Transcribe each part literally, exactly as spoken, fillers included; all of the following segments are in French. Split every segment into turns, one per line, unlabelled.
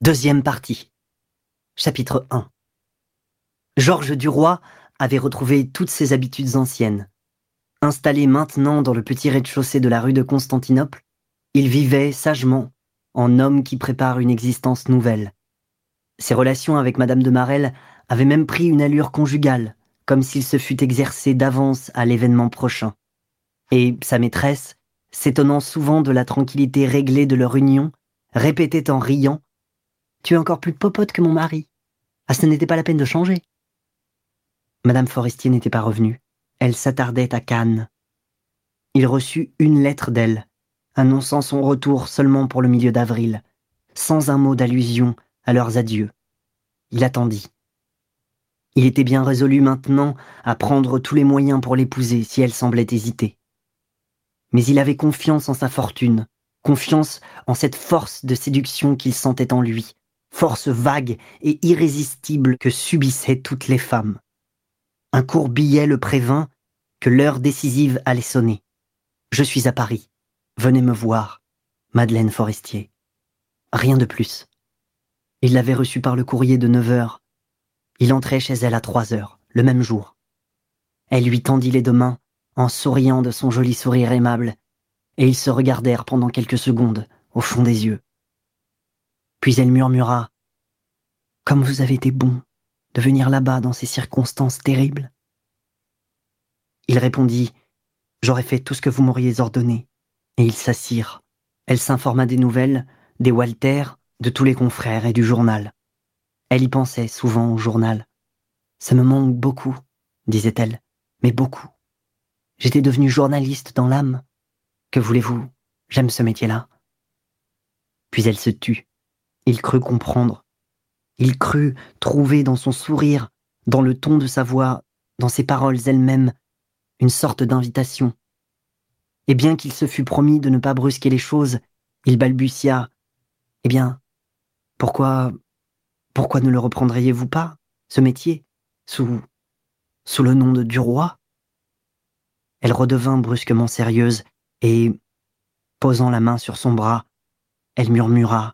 Deuxième partie. Chapitre un. Georges Duroy avait retrouvé toutes ses habitudes anciennes. Installé maintenant dans le petit rez-de-chaussée de la rue de Constantinople, il vivait sagement, en homme qui prépare une existence nouvelle. Ses relations avec Madame de Marelle avaient même pris une allure conjugale, comme s'il se fût exercé d'avance à l'événement prochain. Et sa maîtresse, s'étonnant souvent de la tranquillité réglée de leur union, répétait en riant « Tu es encore plus popote que mon mari. Ah, ce n'était pas la peine de changer. » Madame Forestier n'était pas revenue. Elle s'attardait à Cannes. Il reçut une lettre d'elle, annonçant son retour seulement pour le milieu d'avril, sans un mot d'allusion à leurs adieux. Il attendit. Il était bien résolu maintenant à prendre tous les moyens pour l'épouser si elle semblait hésiter. Mais il avait confiance en sa fortune, confiance en cette force de séduction qu'il sentait en lui, force vague et irrésistible que subissaient toutes les femmes. Un court billet le prévint que l'heure décisive allait sonner. « Je suis à Paris. Venez me voir. Madeleine Forestier. » Rien de plus. Il l'avait reçue par le courrier de neuf heures. Il entrait chez elle à trois heures, le même jour. Elle lui tendit les deux mains, en souriant de son joli sourire aimable, et ils se regardèrent pendant quelques secondes, au fond des yeux. Puis elle murmura « Comme vous avez été bon de venir là-bas dans ces circonstances terribles. » Il répondit « J'aurais fait tout ce que vous m'auriez ordonné. » Et ils s'assirent. Elle s'informa des nouvelles, des Walter, de tous les confrères et du journal. Elle y pensait souvent au journal. « Ça me manque beaucoup, » disait-elle, « mais beaucoup. J'étais devenue journaliste dans l'âme. Que voulez-vous? J'aime ce métier-là. » Puis elle se tut. Il crut comprendre. Il crut trouver dans son sourire, dans le ton de sa voix, dans ses paroles elles-mêmes, une sorte d'invitation. Et bien qu'il se fût promis de ne pas brusquer les choses, il balbutia « Eh bien, pourquoi, pourquoi ne le reprendriez-vous pas, ce métier, sous, sous le nom de Duroy ?» Elle redevint brusquement sérieuse et, posant la main sur son bras, elle murmura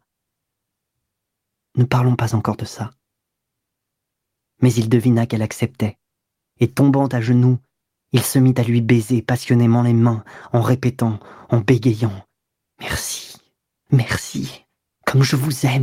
« Ne parlons pas encore de ça. » Mais il devina qu'elle acceptait, et tombant à genoux, il se mit à lui baiser passionnément les mains, en répétant, en bégayant « Merci, merci, comme je vous aime. »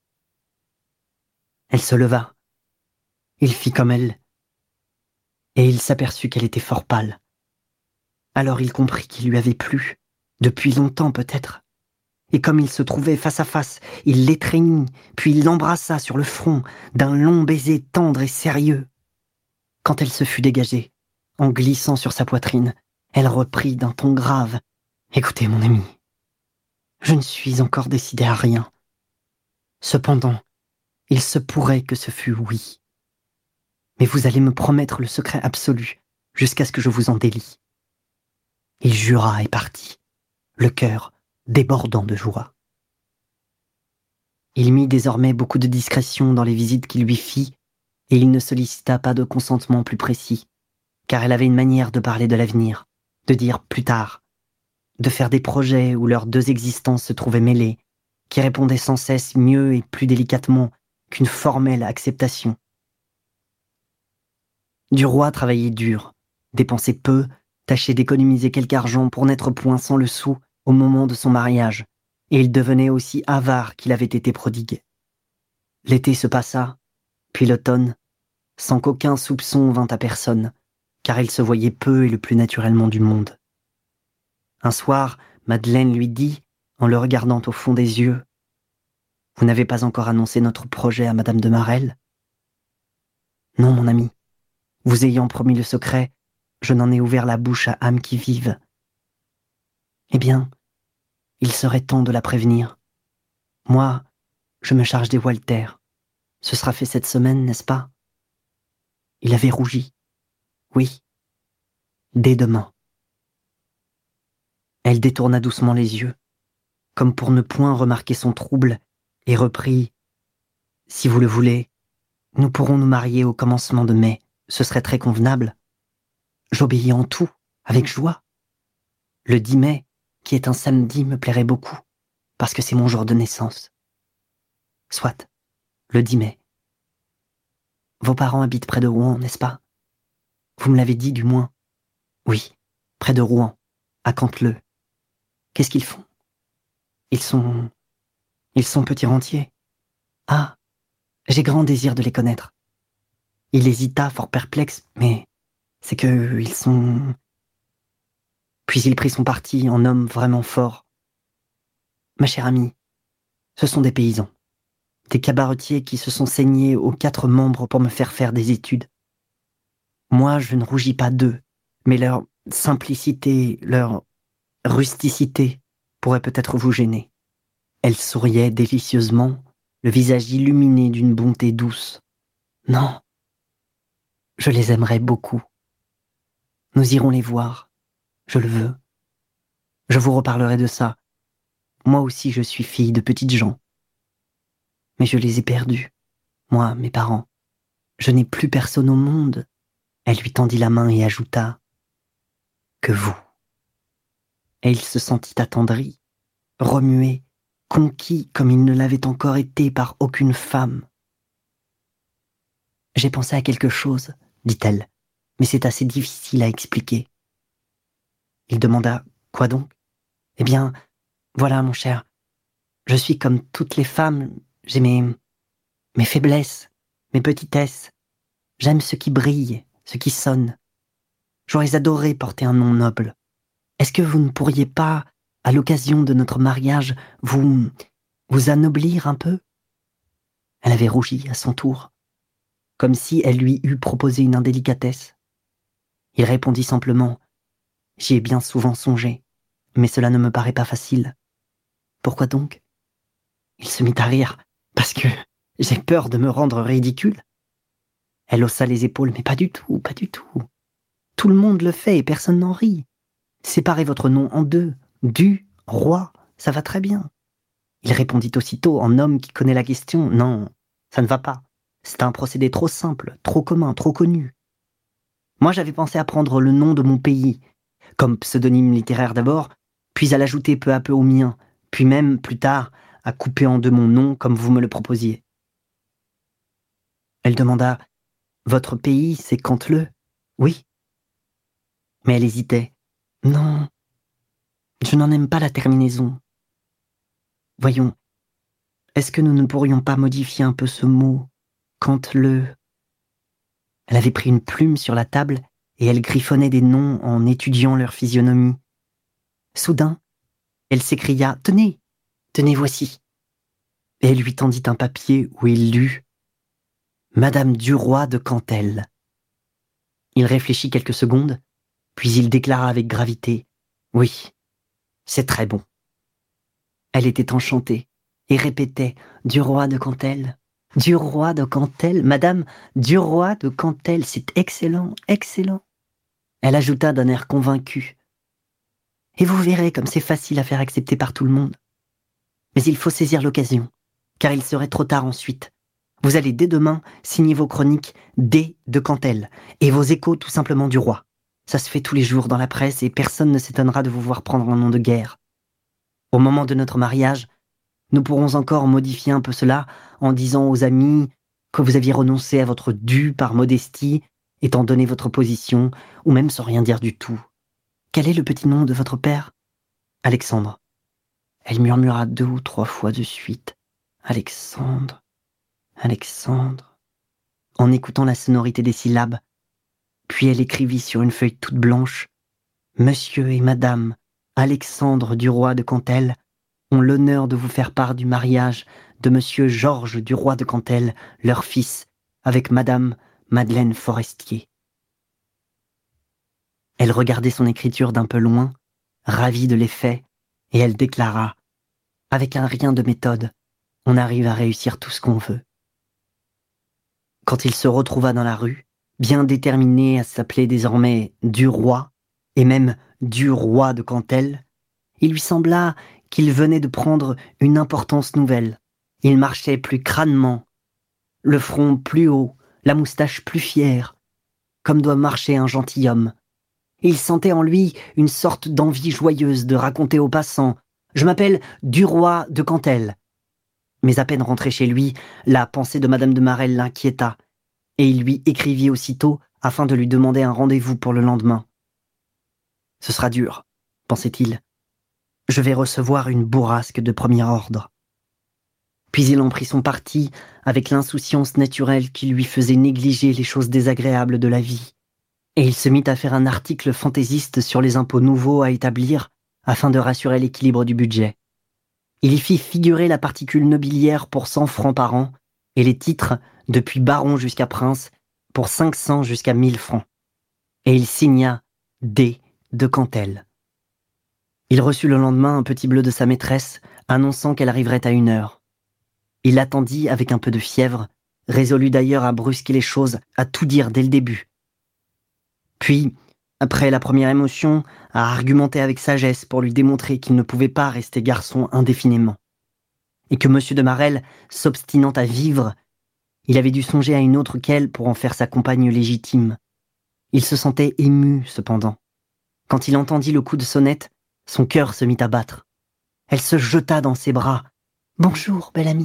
Elle se leva. Il fit comme elle, et il s'aperçut qu'elle était fort pâle. Alors il comprit qu'il lui avait plu, depuis longtemps peut-être. Et comme il se trouvait face à face, il l'étreignit, puis il l'embrassa sur le front d'un long baiser tendre et sérieux. Quand elle se fut dégagée, en glissant sur sa poitrine, elle reprit d'un ton grave. « Écoutez, mon ami, je ne suis encore décidée à rien. Cependant, il se pourrait que ce fût oui. Mais vous allez me promettre le secret absolu, jusqu'à ce que je vous en délie. » Il jura et partit, le cœur débordant de joie. Il mit désormais beaucoup de discrétion dans les visites qu'il lui fit, et il ne sollicita pas de consentement plus précis, car elle avait une manière de parler de l'avenir, de dire plus tard, de faire des projets où leurs deux existences se trouvaient mêlées, qui répondaient sans cesse mieux et plus délicatement qu'une formelle acceptation. Duroy travaillait dur, dépensait peu, tâchait d'économiser quelque argent pour n'être point sans le sou au moment de son mariage, et il devenait aussi avare qu'il avait été prodigue. L'été se passa, puis l'automne, sans qu'aucun soupçon vînt à personne, car il se voyait peu et le plus naturellement du monde. Un soir, Madeleine lui dit, en le regardant au fond des yeux, « Vous n'avez pas encore annoncé notre projet à Madame de Marelle ? » ?»« Non, mon ami. Vous ayant promis le secret, je n'en ai ouvert la bouche à âme qui vive. » »« Eh bien, il serait temps de la prévenir. Moi, je me charge des Walter. Ce sera fait cette semaine, n'est-ce pas ? » Il avait rougi. « Oui, dès demain. » Elle détourna doucement les yeux, comme pour ne point remarquer son trouble, et reprit « Si vous le voulez, nous pourrons nous marier au commencement de mai. Ce serait très convenable. J'obéis en tout, avec joie. Le dix mai, qui est un samedi, me plairait beaucoup, parce que c'est mon jour de naissance. Soit, le dix mai. Vos parents habitent près de Rouen, n'est-ce pas? Vous me l'avez dit, du moins. Oui, près de Rouen, à Canteleu. Qu'est-ce qu'ils font? Ils sont... Ils sont petits rentiers. Ah, j'ai grand désir de les connaître. Il hésita, fort perplexe, mais c'est que ils sont... Puis il prit son parti en homme vraiment fort. Ma chère amie, ce sont des paysans, des cabaretiers qui se sont saignés aux quatre membres pour me faire faire des études. Moi, je ne rougis pas d'eux, mais leur simplicité, leur rusticité pourrait peut-être vous gêner. Elle souriait délicieusement, le visage illuminé d'une bonté douce. Non, je les aimerais beaucoup. Nous irons les voir, je le veux. Je vous reparlerai de ça. Moi aussi je suis fille de petites gens. Mais je les ai perdus, moi, mes parents. Je n'ai plus personne au monde. Elle lui tendit la main et ajouta « Que vous ». Et il se sentit attendri, remué, conquis comme il ne l'avait encore été par aucune femme. « J'ai pensé à quelque chose, dit-elle, mais c'est assez difficile à expliquer. » Il demanda « Quoi donc ?»« Eh bien, voilà, mon cher, je suis comme toutes les femmes, j'ai mes, mes faiblesses, mes petitesses. J'aime ce qui brille, ce qui sonne. J'aurais adoré porter un nom noble. Est-ce que vous ne pourriez pas, à l'occasion de notre mariage, vous... vous anoblir un peu ?» Elle avait rougi à son tour, comme si elle lui eût proposé une indélicatesse. Il répondit simplement « J'y ai bien souvent songé, mais cela ne me paraît pas facile. » « Pourquoi donc ?» Il se mit à rire. « Parce que j'ai peur de me rendre ridicule. » Elle haussa les épaules. « Mais pas du tout, pas du tout. Tout le monde le fait et personne n'en rit. Séparez votre nom en deux. Du, roi, ça va très bien. » Il répondit aussitôt en homme qui connaît la question. « Non, ça ne va pas. C'est un procédé trop simple, trop commun, trop connu. Moi j'avais pensé à prendre le nom de mon pays, comme pseudonyme littéraire d'abord, puis à l'ajouter peu à peu au mien, puis même, plus tard, à couper en deux mon nom comme vous me le proposiez. » Elle demanda « Votre pays, c'est Canteleu ?»« Oui. » Mais elle hésitait. « Non, je n'en aime pas la terminaison. Voyons, est-ce que nous ne pourrions pas modifier un peu ce mot, Canteleu ?» Elle avait pris une plume sur la table et elle griffonnait des noms en étudiant leur physionomie. Soudain, elle s'écria « Tenez, tenez, voici !» Et elle lui tendit un papier où il lut « Madame Duroy de Cantel ». Il réfléchit quelques secondes, puis il déclara avec gravité « Oui, c'est très bon. » Elle était enchantée et répétait « Duroy de Cantel, Duroy de Cantel, Madame Duroy de Cantel, c'est excellent, excellent. » Elle ajouta d'un air convaincu « Et vous verrez comme c'est facile à faire accepter par tout le monde. Mais il faut saisir l'occasion, car il serait trop tard ensuite. Vous allez dès demain signer vos chroniques D de Cantel et vos échos tout simplement du roi. Ça se fait tous les jours dans la presse et personne ne s'étonnera de vous voir prendre un nom de guerre. Au moment de notre mariage, nous pourrons encore modifier un peu cela en disant aux amis que vous aviez renoncé à votre dû par modestie, étant donné votre position, ou même sans rien dire du tout. Quel est le petit nom de votre père ? Alexandre. Elle murmura deux ou trois fois de suite. Alexandre. Alexandre, en écoutant la sonorité des syllabes, puis elle écrivit sur une feuille toute blanche « Monsieur et Madame Alexandre Duroy de Cantel ont l'honneur de vous faire part du mariage de Monsieur Georges Duroy de Cantel, leur fils, avec Madame Madeleine Forestier. » Elle regardait son écriture d'un peu loin, ravie de l'effet, et elle déclara « Avec un rien de méthode, on arrive à réussir tout ce qu'on veut. » Quand il se retrouva dans la rue, bien déterminé à s'appeler désormais Duroy, et même Duroy de Cantel, il lui sembla qu'il venait de prendre une importance nouvelle. Il marchait plus crânement, le front plus haut, la moustache plus fière, comme doit marcher un gentilhomme. Il sentait en lui une sorte d'envie joyeuse de raconter aux passants « Je m'appelle Duroy de Cantel ». Mais à peine rentré chez lui, la pensée de Madame de Marelle l'inquiéta, et il lui écrivit aussitôt afin de lui demander un rendez-vous pour le lendemain. « Ce sera dur, pensait-il. Je vais recevoir une bourrasque de premier ordre. » Puis il en prit son parti avec l'insouciance naturelle qui lui faisait négliger les choses désagréables de la vie. Et il se mit à faire un article fantaisiste sur les impôts nouveaux à établir afin de rassurer l'équilibre du budget. Il y fit figurer la particule nobiliaire pour cent francs par an et les titres, depuis baron jusqu'à prince, pour cinq cents jusqu'à mille francs. Et il signa D. de Cantel. Il reçut le lendemain un petit bleu de sa maîtresse annonçant qu'elle arriverait à une heure. Il l'attendit avec un peu de fièvre, résolu d'ailleurs à brusquer les choses, à tout dire dès le début. Puis, après la première émotion, à argumenter avec sagesse pour lui démontrer qu'il ne pouvait pas rester garçon indéfiniment. Et que Monsieur de Marelle, s'obstinant à vivre, il avait dû songer à une autre qu'elle pour en faire sa compagne légitime. Il se sentait ému, cependant. Quand il entendit le coup de sonnette, son cœur se mit à battre. Elle se jeta dans ses bras. « Bonjour, belle amie. »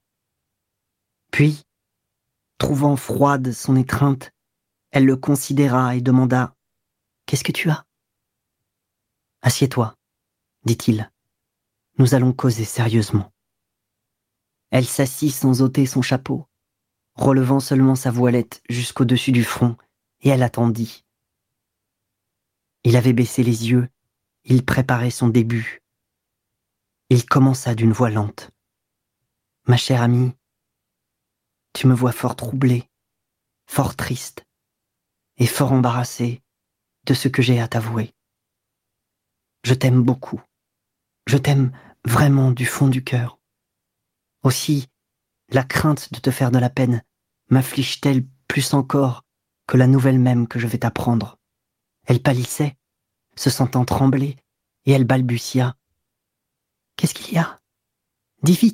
Puis, trouvant froide son étreinte, elle le considéra et demanda « Qu'est-ce que tu as ?»« Assieds-toi, dit-il. Nous allons causer sérieusement. » Elle s'assit sans ôter son chapeau, relevant seulement sa voilette jusqu'au-dessus du front, et elle attendit. Il avait baissé les yeux, il préparait son début. Il commença d'une voix lente. « Ma chère amie, tu me vois fort troublée, fort triste, et fort embarrassée de ce que j'ai à t'avouer. Je t'aime beaucoup, je t'aime vraiment du fond du cœur. Aussi, la crainte de te faire de la peine m'afflige-t-elle plus encore que la nouvelle même que je vais t'apprendre. » Elle pâlissait, se sentant trembler, et elle balbutia. « Qu'est-ce qu'il y a ? Dis vite !»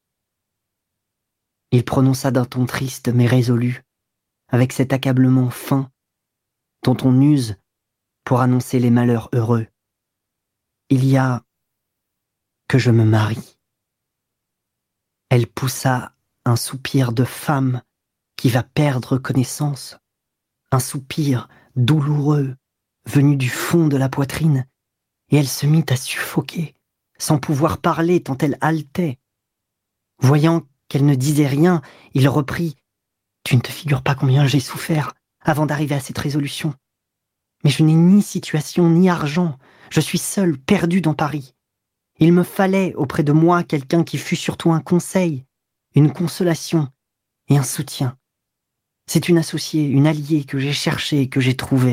Il prononça d'un ton triste mais résolu, avec cet accablement fin dont on use pour annoncer les malheurs heureux. « Il y a que je me marie. » Elle poussa un soupir de femme qui va perdre connaissance, un soupir douloureux venu du fond de la poitrine, et elle se mit à suffoquer, sans pouvoir parler tant elle haletait. Voyant qu'elle ne disait rien, il reprit « Tu ne te figures pas combien j'ai souffert avant d'arriver à cette résolution. Mais je n'ai ni situation ni argent, je suis seul, perdu dans Paris. Il me fallait auprès de moi quelqu'un qui fût surtout un conseil, une consolation et un soutien. C'est une associée, une alliée que j'ai cherchée et que j'ai trouvée. »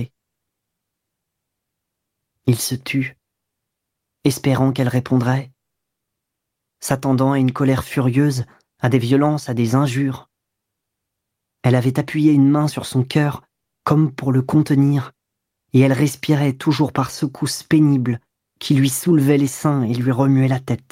Il se tut, espérant qu'elle répondrait, s'attendant à une colère furieuse, à des violences, à des injures. Elle avait appuyé une main sur son cœur, comme pour le contenir, et elle respirait toujours par secousses pénibles qui lui soulevaient les seins et lui remuaient la tête.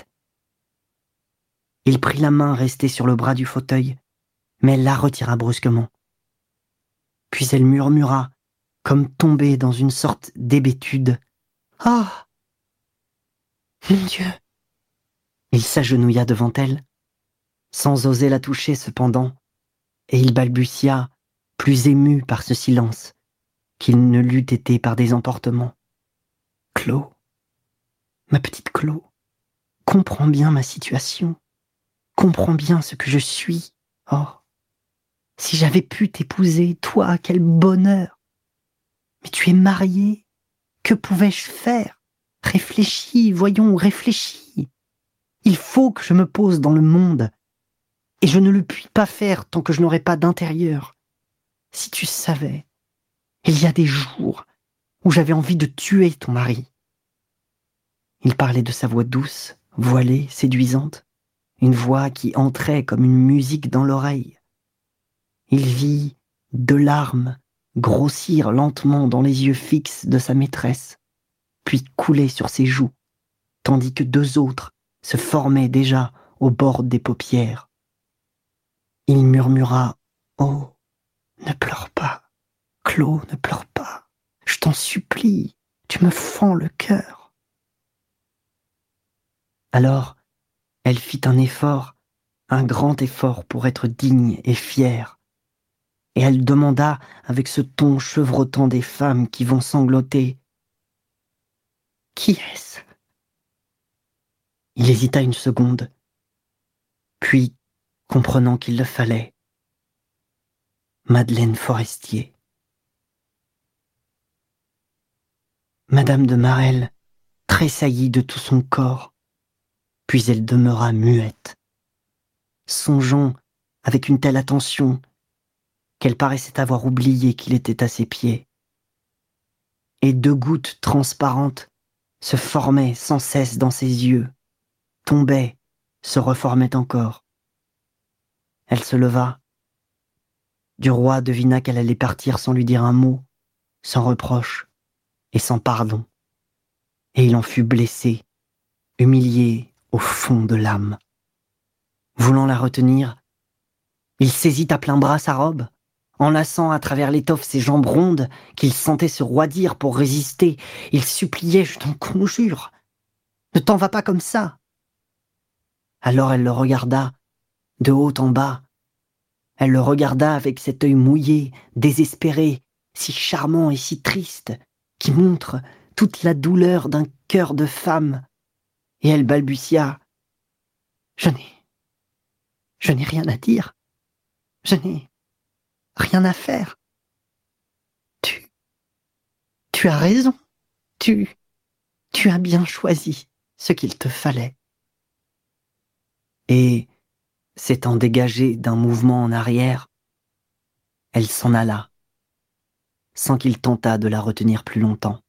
Il prit la main restée sur le bras du fauteuil, mais elle la retira brusquement. Puis elle murmura, comme tombée dans une sorte d'hébétude. « Ah ! Mon Dieu !» Il s'agenouilla devant elle, sans oser la toucher cependant, et il balbutia, plus ému par ce silence qu'il ne l'eût été par des emportements. « Claude, ma petite Claude, comprends bien ma situation, comprends bien ce que je suis. Oh, si j'avais pu t'épouser, toi, quel bonheur! Mais tu es mariée, que pouvais-je faire? Réfléchis, voyons, réfléchis. Il faut que je me pose dans le monde, et je ne le puis pas faire tant que je n'aurai pas d'intérieur. Si tu savais, il y a des jours où j'avais envie de tuer ton mari. » Il parlait de sa voix douce, voilée, séduisante, une voix qui entrait comme une musique dans l'oreille. Il vit deux larmes grossir lentement dans les yeux fixes de sa maîtresse, puis couler sur ses joues, tandis que deux autres se formaient déjà au bord des paupières. Il murmura « Oh, ne pleure pas, Claude, ne pleure pas, je t'en supplie, tu me fends le cœur. » Alors, elle fit un effort un grand effort pour être digne et fière. Et elle demanda avec ce ton chevrotant des femmes qui vont sangloter. « Qui est-ce » Il hésita une seconde, puis, comprenant qu'il le fallait, « Madeleine Forestier. » Madame de Marelle tressaillit de tout son corps, puis elle demeura muette, songeant avec une telle attention qu'elle paraissait avoir oublié qu'il était à ses pieds. Et deux gouttes transparentes se formaient sans cesse dans ses yeux, tombaient, se reformaient encore. Elle se leva. Duroy devina qu'elle allait partir sans lui dire un mot, sans reproche et sans pardon. Et il en fut blessé, humilié au fond de l'âme. Voulant la retenir, il saisit à plein bras sa robe, enlaçant à travers l'étoffe ses jambes rondes qu'il sentait se roidir pour résister. Il suppliait « Je t'en conjure, ne t'en vas pas comme ça !» Alors elle le regarda, de haut en bas. Elle le regarda avec cet œil mouillé, désespéré, si charmant et si triste, qui montre toute la douleur d'un cœur de femme. Et elle balbutia « Je n'ai... je n'ai rien à dire. Je n'ai rien à faire. Tu... tu as raison. Tu... tu as bien choisi ce qu'il te fallait. » Et, s'étant dégagée d'un mouvement en arrière, elle s'en alla, sans qu'il tentât de la retenir plus longtemps.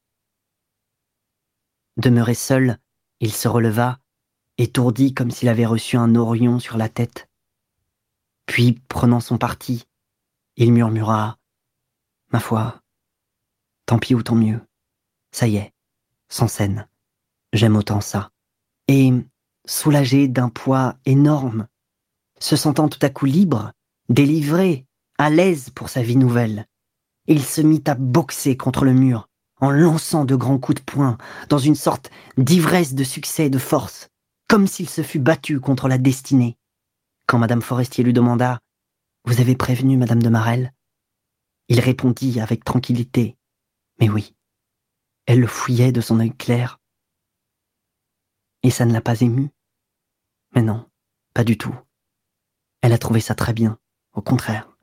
Demeuré seul, il se releva, étourdi comme s'il avait reçu un horion sur la tête. Puis, prenant son parti, il murmura « Ma foi, tant pis ou tant mieux. Ça y est, sans scène. J'aime autant ça. » Et, soulagé d'un poids énorme, se sentant tout à coup libre, délivré, à l'aise pour sa vie nouvelle, il se mit à boxer contre le mur, en lançant de grands coups de poing, dans une sorte d'ivresse de succès et de force, comme s'il se fût battu contre la destinée. Quand Madame Forestier lui demanda « Vous avez prévenu Madame de Marelle ?» Il répondit avec tranquillité « Mais oui, elle le fouillait de son œil clair. » Et ça ne l'a pas ému. Mais non, pas du tout. Elle a trouvé ça très bien, au contraire.